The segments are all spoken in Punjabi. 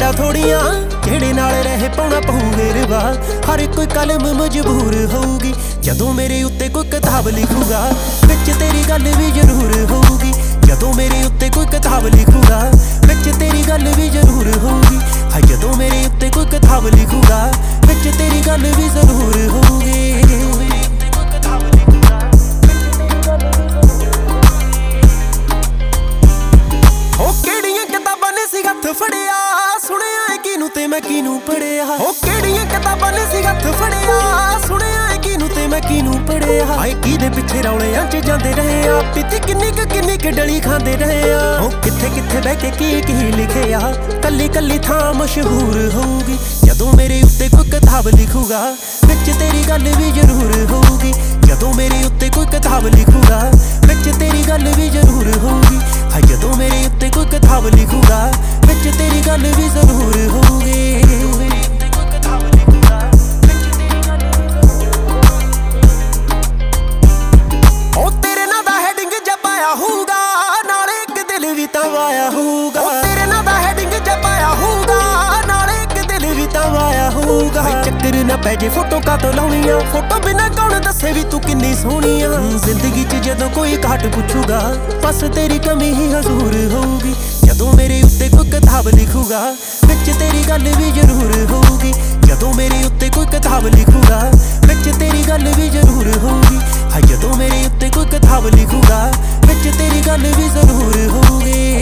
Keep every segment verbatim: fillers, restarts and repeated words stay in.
ਛੇੜਾ ਥੋੜੀਆਂ ਜਿਹੜੇ ਨਾਲ ਰਹੇ ਪਾਉਣਾ ਪਊ ਵੇਰਵਾ। ਹਰ ਕੋਈ ਕਲਮ ਮਜਬੂਰ ਹੋਊਗੀ ਜਦੋਂ ਮੇਰੇ ਉੱਤੇ ਕੋਈ ਕਿਤਾਬ ਲਿਖੂਗਾ। ਵਿੱਚ ਤੇਰੀ ਗੱਲ ਵੀ ਜ਼ਰੂਰ ਹੋਊਗੀ ਜਦੋਂ ਮੇਰੇ ਉੱਤੇ ਕੋਈ ਕਿਤਾਬ ਲਿਖੂਗਾ। ਵਿੱਚ ਤੇਰੀ ਗੱਲ ਵੀ ਜ਼ਰੂਰ ਹੋਊਗੀ ਹਾਂ ਜਦੋਂ ਮੇਰੇ ਉੱਤੇ ਕੋਈ ਕਿਤਾਬ ਲਿਖੂਗਾ। ਵਿੱਚ ਤੇਰੀ ਗੱਲ ਵੀ ਜ਼ਰੂਰ ਹੋਊਗੀ। ਉਹ ਕਿਹੜੀਆਂ ਕਿਤਾਬਾਂ ਨੇ ਸੀ ਹੱਥ ਫੜਿਆ ਸੁਣਿਆ ਕਿਨੂੰ ਤੇ ਮੈਂ ਕਿਨੂੰ ਪੜਿਆ। ਉਹ ਕਿਹੜੀਆਂ ਕਿਤਾਬਾਂ ਨੇ ਸੀ ਹੱਥ ਫੜਿਆ ਸੁਣਿਆ ਕਿਨੂੰ ਤੇ ਮੈਂ ਕਿਨੂੰ ਪੜਿਆ। ਹਾਏ ਕਿਹਦੇ ਪਿੱਛੇ ਰੌਲਿਆਂ 'ਚ ਜਾਂਦੇ ਰਹੇ ਆ ਪਿੱਤੀ ਕਿੰਨੀ ਕੁ ਕਿੰਨੀ ਕੁ ਡਲੀ ਖਾਂਦੇ ਰਹੇ ਆ। ਉਹ ਕਿੱਥੇ ਕਿੱਥੇ ਬਹਿ ਕੇ ਕੀ ਕੀ ਲਿਖਿਆ ਕੱਲੀ ਕੱਲੀ ਥਾਂ ਮਸ਼ਹੂਰ ਹੋਊਗੀ ਜਦੋਂ ਮੇਰੇ ਉੱਤੇ ਕੋਈ ਕਿਤਾਬ ਲਿਖੂਗਾ। ਵਿੱਚ ਤੇਰੀ ਗੱਲ ਵੀ ਜ਼ਰੂਰ ਹੋਊਗੀ ਜਦੋਂ ਮੇਰੇ ਉੱਤੇ ਕੋਈ ਕਿਤਾਬ ਲਿਖੂਗਾ। ਵਿੱਚ ਤੇਰੀ ਗੱਲ ਵੀ ਜ਼ਰੂਰ ਹੋਊਗੀ ਹਾਂ ਜਦੋਂ ਮੇਰੇ ਉੱਤੇ ਕੋਈ ਕਿਤਾਬ ਲਿਖੂਗਾ। ਵਿੱਚ ਤੇਰੀ ਗੱਲ ਵੀ ਜ਼ਰੂਰ ਹੋਊਗੀ। ਉਹ ਤੇਰੇ ਨਾਂ ਦਾ ਹੈਡਿੰਗ ਜਪਾਇਆ ਹੋਊਗਾ ਨਾਲੇ ਇੱਕ ਦਿਲ ਵੀ ਤਾਂ ਵਾਇਆ ਹੋਊਗਾ। ਉਹ ਤੇਰੇ ਨਾਂ ਦਾ ਹੈਡਿੰਗ ਜਪਾਇਆ ਹੋਊਗਾ ਨਾਲੇ ਇੱਕ ਦਿਲ ਵੀ ਤਾਂ ਵਾਇਆ ਹੋਊਗਾ। ਚੱਕਰ ਨਾ ਪੈ ਜੇ ਫੋਟੋ ਕਾਤੋਂ ਲਾਉਣੀਆਂ ਫੋਟੋ ਬਿਨਾਂ ਕੌਣ ਦੱਸੇ ਵੀ ਤੂੰ ਕਿੰਨੀ ਸੋਹਣੀ ਆ। ਜ਼ਿੰਦਗੀ 'ਚ ਜਦੋਂ ਕੋਈ ਘਾਟ ਪੁੱਛੂਗਾ ਬਸ ਤੇਰੀ ਕਮੀ ਹੀ ਹਜ਼ੂਰ ਹੋਊਗੀ ਜਦੋਂ ਮੇਰੇ ਉੱਤੇ ਕੋਈ ਕਿਤਾਬ ਲਿਖੂਗਾ। ਵਿੱਚ ਤੇਰੀ ਗੱਲ ਵੀ ਜ਼ਰੂਰ ਹੋਊਗੀ ਜਦੋਂ ਮੇਰੇ ਉੱਤੇ ਕੋਈ ਕਿਤਾਬ ਲਿਖੂਗਾ। ਵਿੱਚ ਤੇਰੀ ਗੱਲ ਵੀ ਜ਼ਰੂਰ ਹੋਊਗੀ ਹਾਂ ਜਦੋਂ ਮੇਰੇ ਉੱਤੇ ਕੋਈ ਕਿਤਾਬ ਲਿਖੂਗਾ। ਵਿੱਚ ਤੇਰੀ ਗੱਲ ਵੀ ਜ਼ਰੂਰ ਹੋਊਗੀ।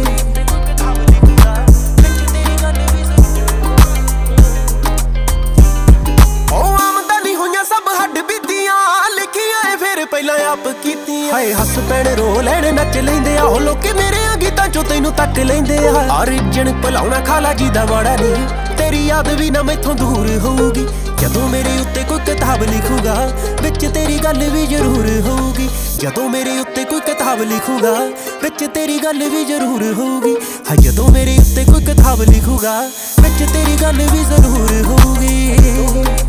ਉਹ ਆਮਦਨੀ ਹੋਈਆਂ ਸਭ ਹੱਡ ਬੀਤੀਆਂ ਲਿਖੀਆਂ ਏ ਫਿਰ ਪਹਿਲਾਂ ਆਪ ਕੀਤੀਆਂ। ਹਾਏ ਹੱਸ ਪੈਣ ਰੋ ਲੈਣ ਨੱਚ ਲੈਂਦੇ ਆ ਉਹ ਲੋਕੀ ਮੇਰੇ ਗੀਤਾਂ 'ਚੋਂ ਤੈਨੂੰ ਤੱਕ ਲੈਂਦੇ ਆ। ਅਰਜਨ ਭੁਲਾਉਣਾ ਖਾਲਾ ਜੀ ਦਾ ਵਾੜਾ ਨਹੀਂ ਤੇਰੀ ਯਾਦ ਵੀ ਨਾ ਮੈਥੋਂ ਦੂਰ ਹੋਊਗੀ ਜਦੋਂ ਮੇਰੇ ਉੱਤੇ ਕੋਈ ਕਿਤਾਬ ਲਿਖੂਗਾ। ਵਿੱਚ ਤੇਰੀ ਗੱਲ ਵੀ ਜ਼ਰੂਰ ਹੋਊਗੀ ਜਦੋਂ ਮੇਰੇ ਉੱਤੇ ਕੋਈ ਕਿਤਾਬ ਲਿਖੂਗਾ। ਵਿੱਚ ਤੇਰੀ ਗੱਲ ਵੀ ਜ਼ਰੂਰ ਹੋਊਗੀ ਹਾਂ ਜਦੋਂ ਮੇਰੇ ਉੱਤੇ ਕੋਈ ਕਿਤਾਬ ਲਿਖੂਗਾ। ਵਿੱਚ ਤੇਰੀ ਗੱਲ ਵੀ ਜ਼ਰੂਰ ਹੋਊਗੀ।